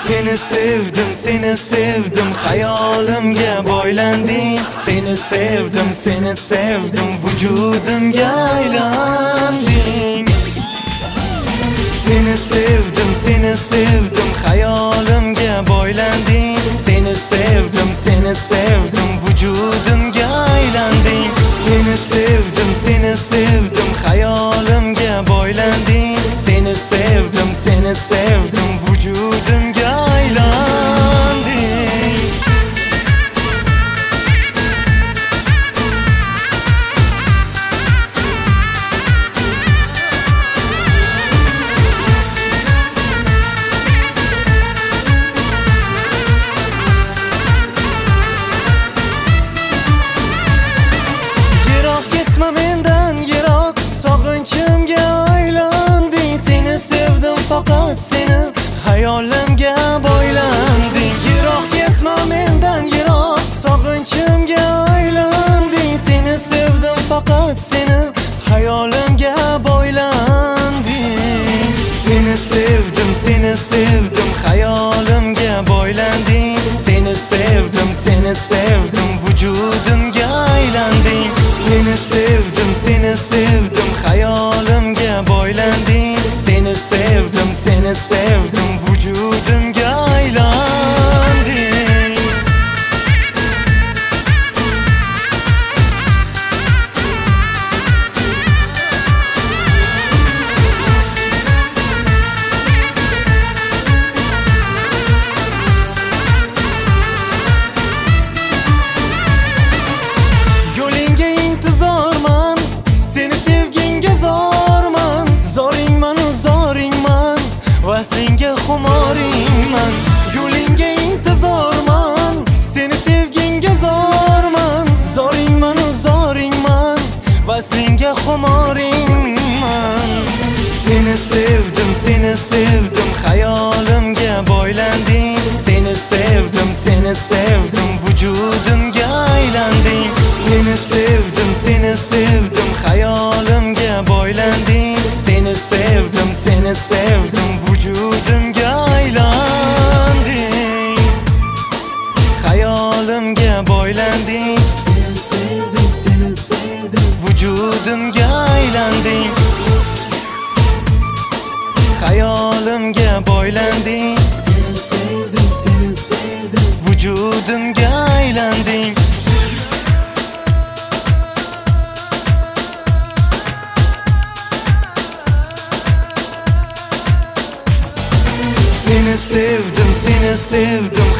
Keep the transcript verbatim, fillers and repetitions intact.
Seni sevdim, seni sevdim, hayolimga boylanding. Seni sevdim, seni sevdim, vujudimga aylanding. Seni sevdim, seni sevdim, hayolimga boylanding. Seni sevdim, seni sevdim, vujudimga aylanding. Seni sevdim, seni sevdim, hayolimga boylanding. Seni sevdim, seni sevdim, vujudimga aylanding. Yiroq ketma mendan, yiroq sog'inchimga aylanding. Seni sevdim, faqat seni hayolimga boylanding. Yiroq ketma mendan, yiroq sog'inchimga aylanding. Seni sevdim, faqat seni hayolimga boylanding. Seni sevdim, seni sevdim, hayolimga boylanding. Seni sevdim, seni sevdim, vujudimga aylanding. Seni sevdim, seni sevdim, hayolimga boylanding. Seni sevdim, seni sevdim, vujudimga aylanding. Yo'lingga intizorman, seni sevginga zorman. Zoringman, zoringman, vaslingga xumoringman. Yo'lingga intizorman, seni sevginga zorman. Zoringman, zoringman, vaslingga xumoringman. Seni sevdim, seni sevdim, hayolimga boylanding. Seni sevdim, seni sevdim, vujudimga aylanding. Seni sevdim, seni sevdim, hayolimga boylanding. Seni sevdim, seni sevdim, vujudimga aylanding. Hayolimga boylanding. Seni sevdim, seni sevdim, vujudimga aylanding. Hayolimga boylanding. Seni sevdim, seni sevdim, vujudimga aylanding. Seni sevdim, seni sevdim,